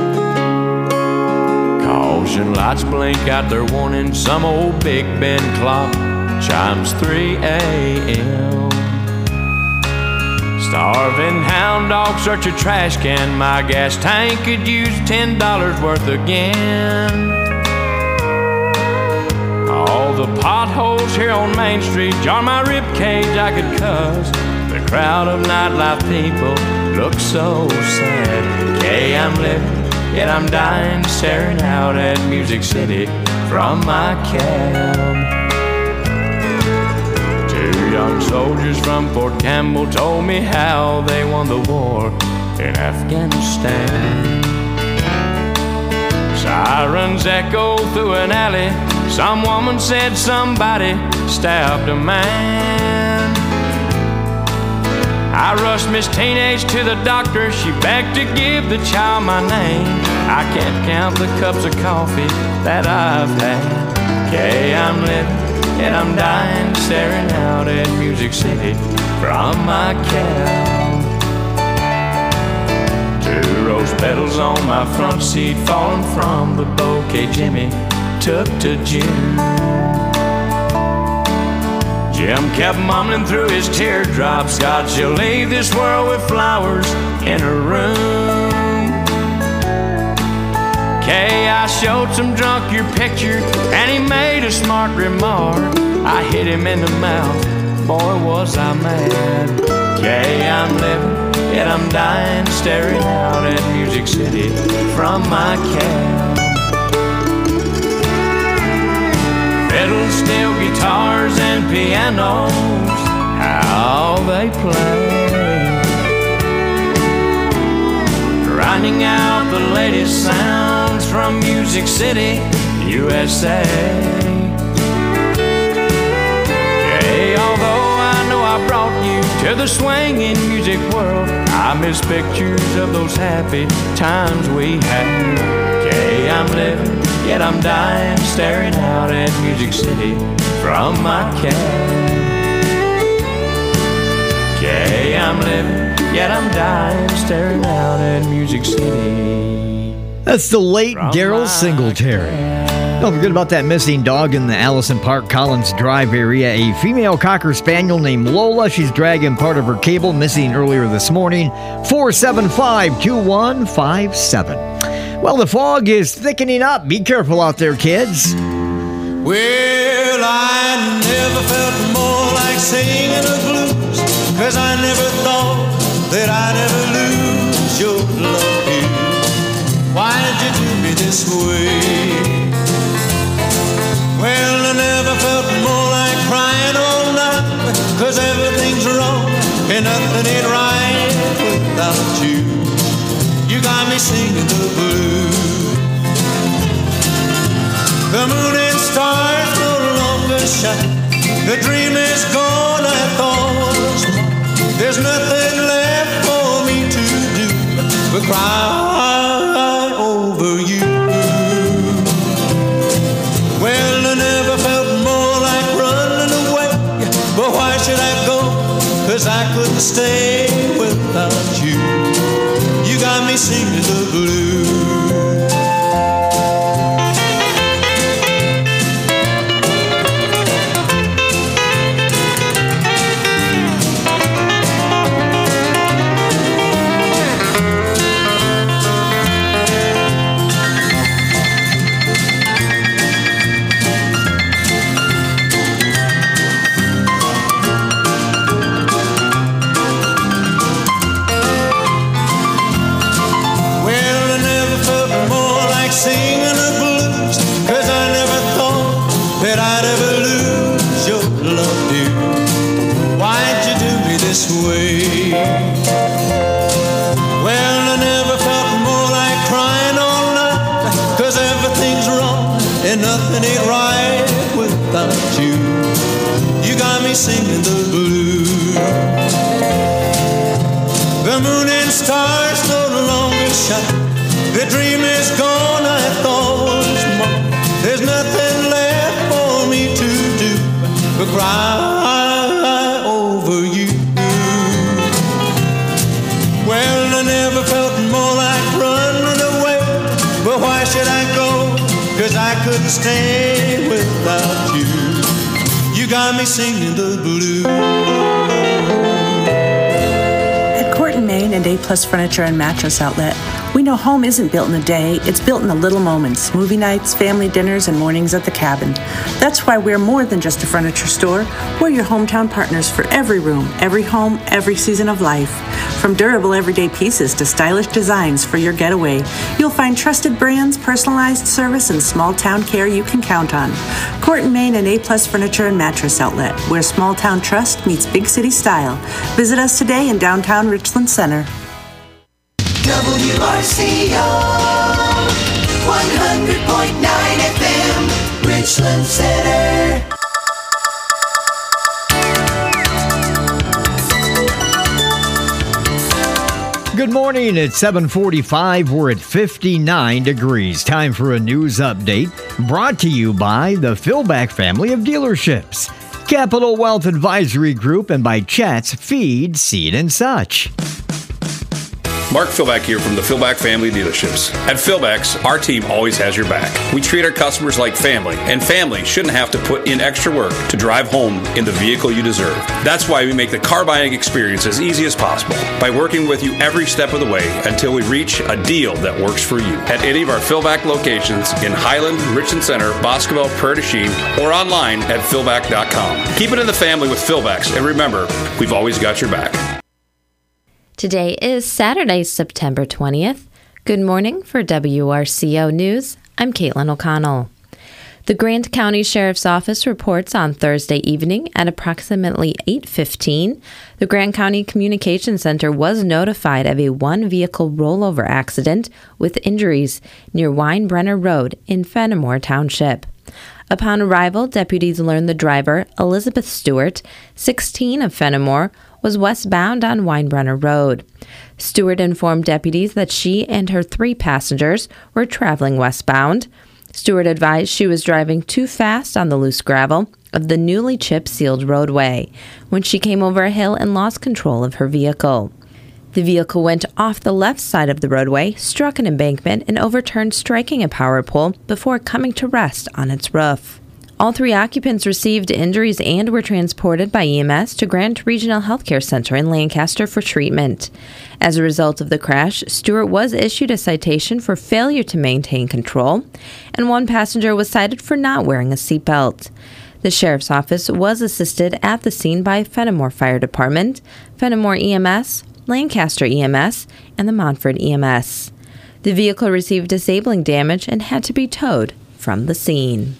Caution lights blink out their warning. Some old Big Ben clock chimes 3 a.m. Starving hound dog search a trash can. My gas tank could use $10 worth again. All the potholes here on Main Street jar my rib cage. I could cuss. The crowd of nightlife people look so sad. Okay, I'm living, yet I'm dying, staring out at Music City from my cab. Two young soldiers from Fort Campbell told me how they won the war in Afghanistan. Sirens echo through an alley. Some woman said somebody stabbed a man. I rushed Miss Teenage to the doctor. She begged to give the child my name. I can't count the cups of coffee that I've had. Okay, I'm living, yet I'm dying staring out at Music City from my cab. 2 rose petals on my front seat falling from the bouquet Jimmy took to June. Jim kept mumbling through his teardrops, God, she'll leave this world with flowers in her room. Kay, I showed some drunk your picture, and he made a smart remark. I hit him in the mouth, boy was I mad. Kay, I'm living, yet I'm dying, staring out at Music City from my cab. Fiddles, steel guitars, and pianos, how they play, grinding out the latest sounds from Music City, USA. Hey, although I know I brought you to the swinging music world, I miss pictures of those happy times we had. Okay, I'm living, yet I'm dying, staring out at Music City from my cab. Okay, I'm living, yet I'm dying, staring out at Music City. That's the late Daryl Singletary. Don't forget about that missing dog in the Allison Park Collins Drive area. A female Cocker Spaniel named Lola. She's dragging part of her cable, missing earlier this morning. 475-2157. Well, the fog is thickening up. Be careful out there, kids. Well, I never felt more like singing the blues, 'cause I never thought that I'd ever lose your love here. Why did you do me this way? Well, I never felt more like crying all night, 'cause everything's wrong and nothing ain't right without you. You got me singing the blues. The moon and stars no longer shine. The dream is gone, I thought. There's nothing left for me to do but cry over you. Well, I never felt more like running away, but why should I go? 'Cause I couldn't stay without you. You got me singing the blues. Singing the blues, 'cause I never thought that I'd ever lose your love, dear. Why'd you do me this way? Well, I never felt more like crying all night, 'cause everything's wrong and nothing ain't right without you. You got me singing the blues. The moon and stars no longer shine. The dream is gone, I thought was mine. There's nothing left for me to do but cry over you. Well, I never felt more like running away, but why should I go? 'Cause I couldn't stay without you. You got me singing the blues. Main and A-Plus Furniture and Mattress Outlet. We know home isn't built in a day, it's built in the little moments, movie nights, family dinners, and mornings at the cabin. That's why we're more than just a furniture store. We're your hometown partners for every room, every home, every season of life. From durable everyday pieces to stylish designs for your getaway, you'll find trusted brands, personalized service, and small-town care you can count on. Court and Main and A-Plus Furniture and Mattress Outlet, where small-town trust meets big city style. Visit us today in downtown Richland Center. WRCO 100.9 FM, Richland Center. Good morning. It's 7:45. We're at 59 degrees. Time for a news update brought to you by the Philback family of dealerships, Capital Wealth Advisory Group, and by Chat's Feed, Seed, and Such. Mark Philback here from the Philback Family Dealerships. At Philback's, our team always has your back. We treat our customers like family, and family shouldn't have to put in extra work to drive home in the vehicle you deserve. That's why we make the car buying experience as easy as possible by working with you every step of the way until we reach a deal that works for you. At any of our Philback locations in Highland, Richland Center, Boscobel, Prairie du Chien, or online at Philback.com. Keep it in the family with Philbacks, and remember, we've always got your back. Today is Saturday, September 20th. Good morning for WRCO News. I'm Caitlin O'Connell. The Grant County Sheriff's Office reports on Thursday evening at approximately 8:15, the Grant County Communication Center was notified of a one-vehicle rollover accident with injuries near Weinbrenner Road in Fenimore Township. Upon arrival, deputies learned the driver, Elizabeth Stewart, 16 of Fenimore, was westbound on Weinbrenner Road. Stewart informed deputies that she and her 3 passengers were traveling westbound. Stewart advised she was driving too fast on the loose gravel of the newly chip-sealed roadway when she came over a hill and lost control of her vehicle. The vehicle went off the left side of the roadway, struck an embankment, and overturned, striking a power pole before coming to rest on its roof. All 3 occupants received injuries and were transported by EMS to Grant Regional Healthcare Center in Lancaster for treatment. As a result of the crash, Stewart was issued a citation for failure to maintain control, and 1 passenger was cited for not wearing a seatbelt. The Sheriff's Office was assisted at the scene by Fenimore Fire Department, Fenimore EMS, Lancaster EMS, and the Montford EMS. The vehicle received disabling damage and had to be towed from the scene.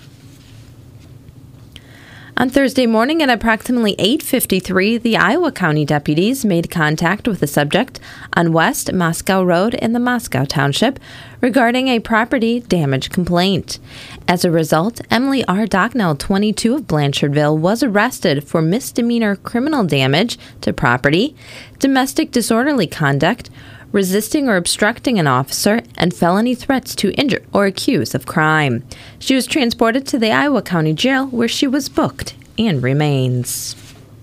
On Thursday morning at approximately 8:53, the Iowa County deputies made contact with the subject on West Moscow Road in the Moscow Township regarding a property damage complaint. As a result, Emily R. Docknell, 22 of Blanchardville, was arrested for misdemeanor criminal damage to property, domestic disorderly conduct, resisting or obstructing an officer, and felony threats to injure or accuse of crime. She was transported to the Iowa County Jail, where she was booked and remains.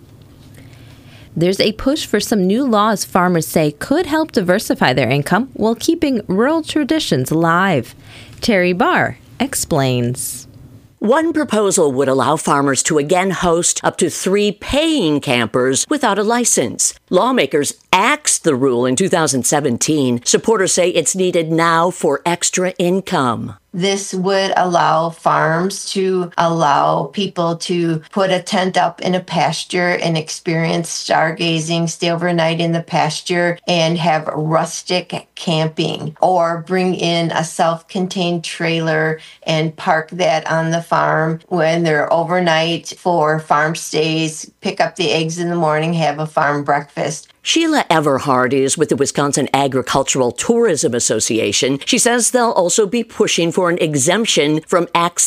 There's a push for some new laws farmers say could help diversify their income while keeping rural traditions alive. Terry Barr explains. One proposal would allow farmers to again host up to 3 paying campers without a license. Lawmakers axed the rule in 2017. Supporters say it's needed now for extra income. This would allow farms to allow people to put a tent up in a pasture and experience stargazing, stay overnight in the pasture, and have rustic camping, or bring in a self-contained trailer and park that on the farm when they're overnight for farm stays, pick up the eggs in the morning, have a farm breakfast. Sheila Everhard is with the Wisconsin Agricultural Tourism Association. She says they'll also be pushing for an exemption from Act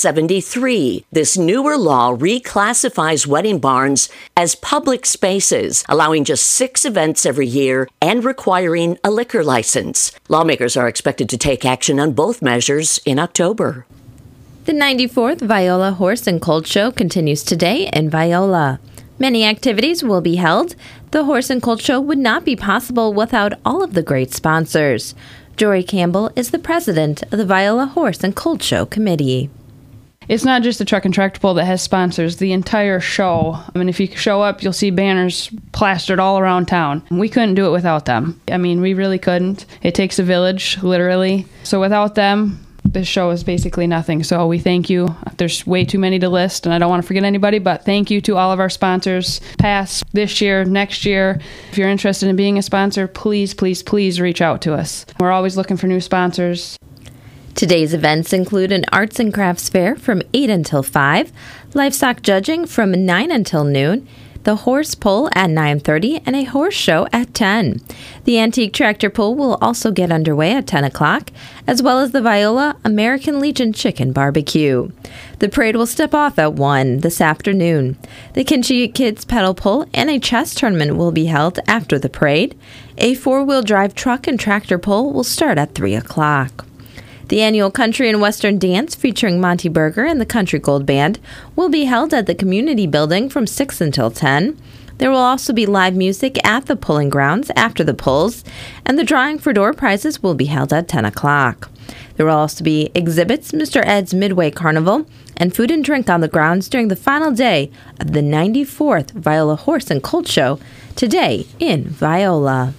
73. This newer law reclassifies wedding barns as public spaces, allowing just 6 events every year and requiring a liquor license. Lawmakers are expected to take action on both measures in October. The 94th Viola Horse and Colt Show continues today in Viola. Many activities will be held. The Horse and Colt Show would not be possible without all of the great sponsors. Jory Campbell is the president of the Viola Horse and Colt Show Committee. It's not just the Truck and Tractor Pull that has sponsors, the entire show. I mean, if you show up, you'll see banners plastered all around town. We couldn't do it without them. I mean, we really couldn't. It takes a village, literally. So without them, this show is basically nothing. So we thank you. There's way too many to list, and I don't want to forget anybody, but thank you to all of our sponsors, past, this year, next year. If you're interested in being a sponsor, please, please, please reach out to us. We're always looking for new sponsors. Today's events include an arts and crafts fair from 8 until 5, livestock judging from 9 until noon, the horse pull at 9:30, and a horse show at 10. The antique tractor pull will also get underway at 10 o'clock, as well as the Viola American Legion Chicken Barbecue. The parade will step off at 1 this afternoon. The Kinchie Kids Pedal Pull and a chess tournament will be held after the parade. A four-wheel drive truck and tractor pull will start at 3 o'clock. The annual Country and Western Dance featuring Monty Berger and the Country Gold Band will be held at the Community Building from 6 until 10. There will also be live music at the pulling grounds after the pulls, and the drawing for door prizes will be held at 10 o'clock. There will also be exhibits, Mr. Ed's Midway Carnival, and food and drink on the grounds during the final day of the 94th Viola Horse and Colt Show today in Viola.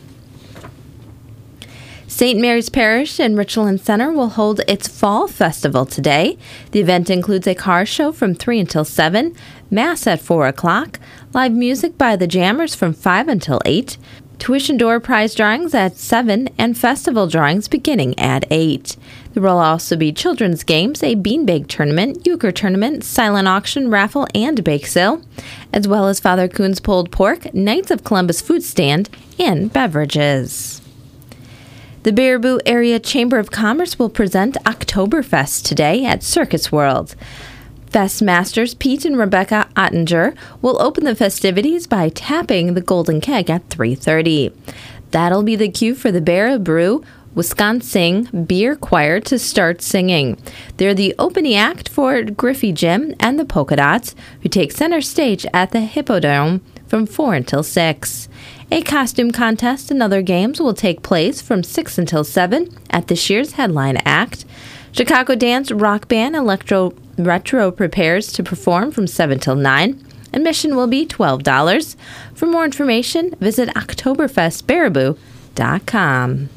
St. Mary's Parish in Richland Center will hold its Fall Festival today. The event includes a car show from 3 until 7, Mass at 4 o'clock, live music by the Jammers from 5 until 8, tuition door prize drawings at 7, and festival drawings beginning at 8. There will also be children's games, a beanbag tournament, euchre tournament, silent auction, raffle, and bake sale, as well as Father Coon's pulled pork, Knights of Columbus food stand, and beverages. The Baraboo Area Chamber of Commerce will present Oktoberfest today at Circus World. Fest masters Pete and Rebecca Ottinger will open the festivities by tapping the golden keg at 3:30. That'll be the cue for the Baraboo Wisconsin Beer Choir to start singing. They're the opening act for Griffey Jim and the Polka Dots, who take center stage at the Hippodrome from 4 until 6. A costume contest and other games will take place from 6 until 7 at this year's headline act. Chicago Dance Rock Band Electro Retro prepares to perform from 7 till 9. Admission will be $12. For more information, visit OktoberfestBaraboo.com.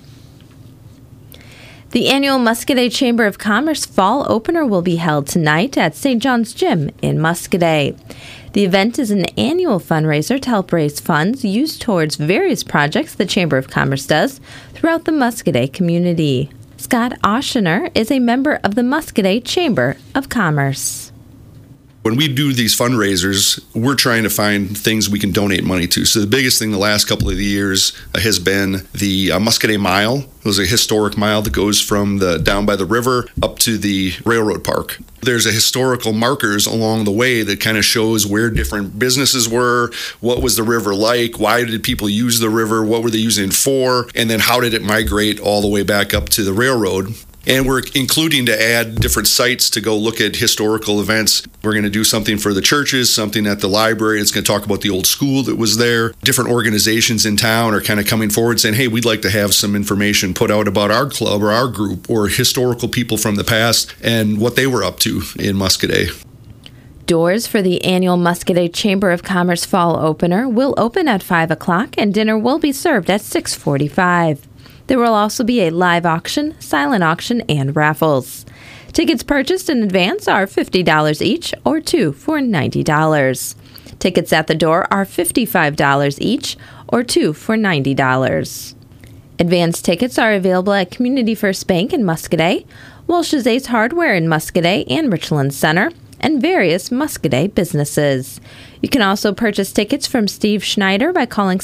The annual Muscoda Chamber of Commerce Fall Opener will be held tonight at St. John's Gym in Muscoda. The event is an annual fundraiser to help raise funds used towards various projects the Chamber of Commerce does throughout the Muscoda community. Scott Oshiner is a member of the Muscoda Chamber of Commerce. When we do these fundraisers, we're trying to find things we can donate money to. So the biggest thing the last couple of years has been the Muscoda Mile. It was a historic mile that goes from the down by the river up to the railroad park. There's a historical markers along the way that kind of shows where different businesses were, what was the river like, why did people use the river, what were they using it for, and then how did it migrate all the way back up to the railroad. And we're including to add different sites to go look at historical events. We're going to do something for the churches, something at the library. It's going to talk about the old school that was there. Different organizations in town are kind of coming forward saying, hey, we'd like to have some information put out about our club or our group or historical people from the past and what they were up to in Muscoda. Doors for the annual Muscoda Chamber of Commerce Fall Opener will open at 5 o'clock and dinner will be served at 6:45. There will also be a live auction, silent auction, and raffles. Tickets purchased in advance are $50 each or 2 for $90. Tickets at the door are $55 each or 2 for $90. Advance tickets are available at Community First Bank in Muscoda, Walsh's Ace Hardware in Muscoda and Richland Center, and various Muscoda businesses. You can also purchase tickets from Steve Schneider by calling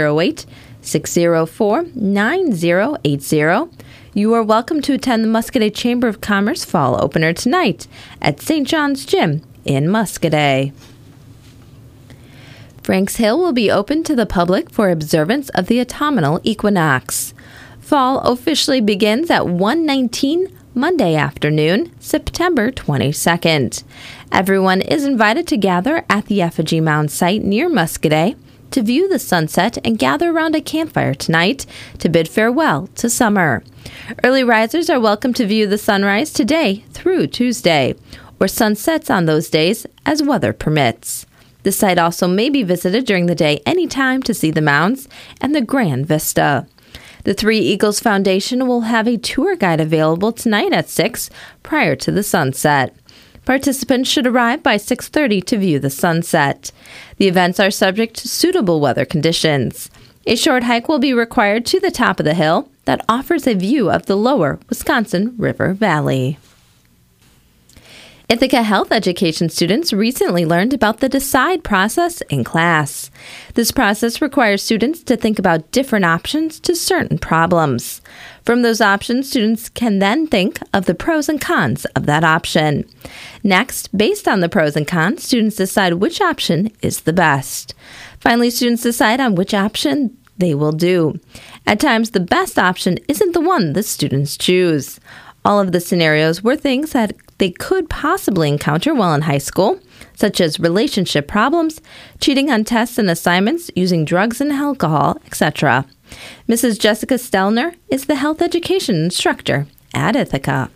608-604-9080. You are welcome to attend the Muscoda Chamber of Commerce Fall Opener tonight at St. John's Gym in Muscoda. Franks Hill will be open to the public for observance of the autumnal equinox. Fall officially begins at 1:19 Monday afternoon, September 22nd. Everyone is invited to gather at the Effigy Mound site near Muscoda to view the sunset and gather around a campfire tonight to bid farewell to summer. Early risers are welcome to view the sunrise today through Tuesday, or sunsets on those days as weather permits. The site also may be visited during the day anytime to see the mounds and the grand vista. The Three Eagles Foundation will have a tour guide available tonight at 6 prior to the sunset. Participants should arrive by 6:30 to view the sunset. The events are subject to suitable weather conditions. A short hike will be required to the top of the hill that offers a view of the lower Wisconsin River Valley. Ithaca Health Education students recently learned about the DECIDE process in class. This process requires students to think about different options to certain problems. From those options, students can then think of the pros and cons of that option. Next, based on the pros and cons, students decide which option is the best. Finally, students decide on which option they will do. At times, the best option isn't the one the students choose. All of the scenarios were things that they could possibly encounter while in high school, such as relationship problems, cheating on tests and assignments, using drugs and alcohol, etc. Mrs. Jessica Stelner is the health education instructor at Ithaca.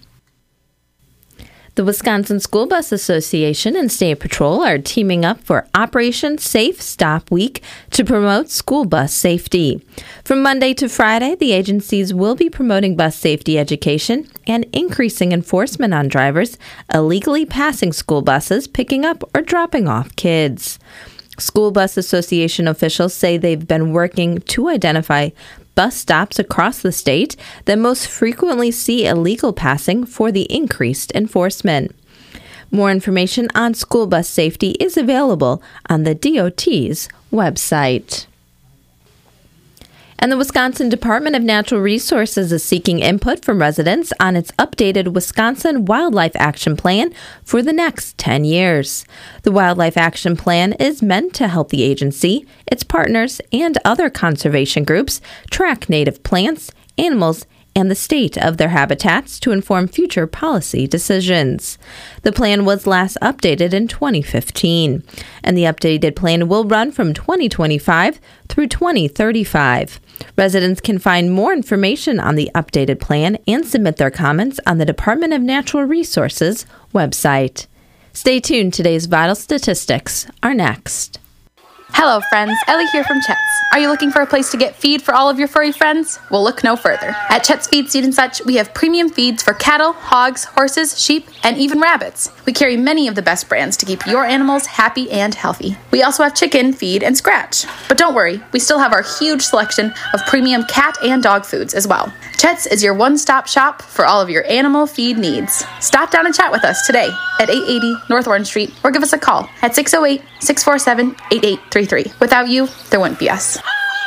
The Wisconsin School Bus Association and State Patrol are teaming up for Operation Safe Stop Week to promote school bus safety. From Monday to Friday, the agencies will be promoting bus safety education and increasing enforcement on drivers illegally passing school buses, picking up or dropping off kids. School Bus Association officials say they've been working to identify bus stops across the state that most frequently see illegal passing for the increased enforcement. More information on school bus safety is available on the DOT's website. And the Wisconsin Department of Natural Resources is seeking input from residents on its updated Wisconsin Wildlife Action Plan for the next 10 years. The Wildlife Action Plan is meant to help the agency, its partners, and other conservation groups track native plants, animals, and the state of their habitats to inform future policy decisions. The plan was last updated in 2015, and the updated plan will run from 2025 through 2035. Residents can find more information on the updated plan and submit their comments on the Department of Natural Resources website. Stay tuned. Today's vital statistics are next. Hello friends, Ellie here from Chet's. Are you looking for a place to get feed for all of your furry friends? Well, look no further. At Chet's Feed, Seed & Such, we have premium feeds for cattle, hogs, horses, sheep, and even rabbits. We carry many of the best brands to keep your animals happy and healthy. We also have chicken, feed, and scratch. But don't worry, we still have our huge selection of premium cat and dog foods as well. Chet's is your one-stop shop for all of your animal feed needs. Stop down and chat with us today at 880 North Orange Street or give us a call at 608-647-8833. Without you, there wouldn't be us.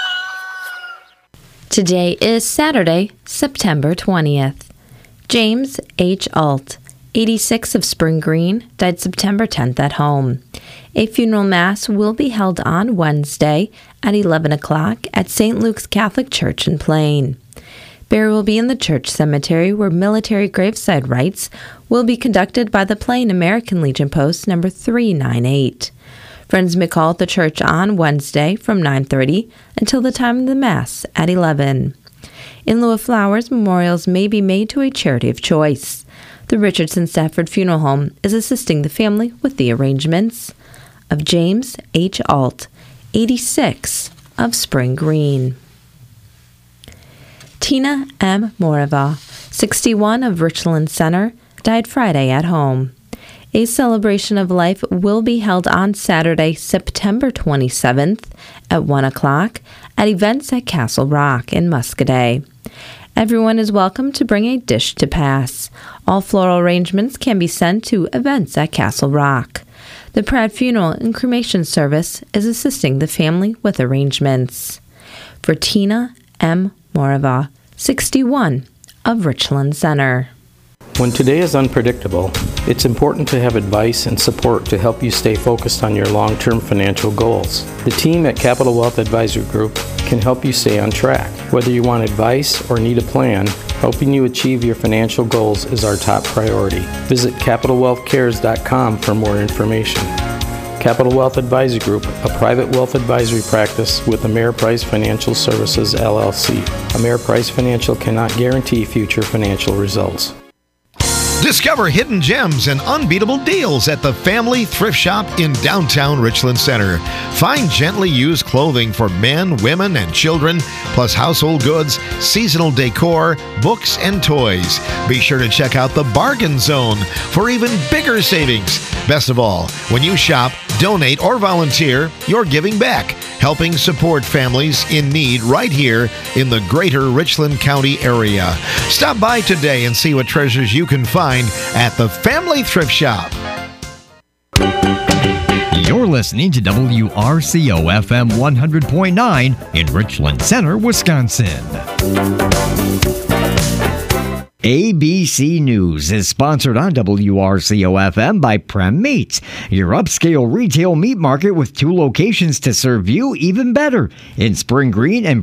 Today is Saturday, September 20th. James H. Alt, 86 of Spring Green, died September 10th at home. A funeral mass will be held on Wednesday at 11 o'clock at St. Luke's Catholic Church in Plain. Burial will be in the church cemetery where military graveside rites will be conducted by the Plain American Legion Post number 398. Friends may call at the church on Wednesday from 9:30 until the time of the Mass at 11. In lieu of flowers, memorials may be made to a charity of choice. The Richardson Stafford Funeral Home is assisting the family with the arrangements of James H. Alt, 86 of Spring Green. Tina M. Morava, 61 of Richland Center, died Friday at home. A celebration of life will be held on Saturday, September 27th at 1 o'clock at events at Castle Rock in Muscadet. Everyone is welcome to bring a dish to pass. All floral arrangements can be sent to events at Castle Rock. The Pratt Funeral and Cremation Service is assisting the family with arrangements. For Tina M. Morava, 61 of Richland Center. When today is unpredictable, it's important to have advice and support to help you stay focused on your long-term financial goals. The team at Capital Wealth Advisory Group can help you stay on track. Whether you want advice or need a plan, helping you achieve your financial goals is our top priority. Visit CapitalWealthCares.com for more information. Capital Wealth Advisory Group, a private wealth advisory practice with Ameriprise Financial Services, LLC. Ameriprise Financial cannot guarantee future financial results. Discover hidden gems and unbeatable deals at the Family Thrift Shop in downtown Richland Center. Find gently used clothing for men, women, and children, plus household goods, seasonal decor, books, and toys. Be sure to check out the Bargain Zone for even bigger savings. Best of all, when you shop, donate, or volunteer, you're giving back. helping support families in need right here in the greater Richland County area. Stop by today and see what treasures you can find at the Family Thrift Shop. You're listening to WRCO FM 100.9 in Richland Center, Wisconsin. ABC News is sponsored on WRCO FM by Prem Meats, your upscale retail meat market with 2 locations to serve you even better in Spring Green and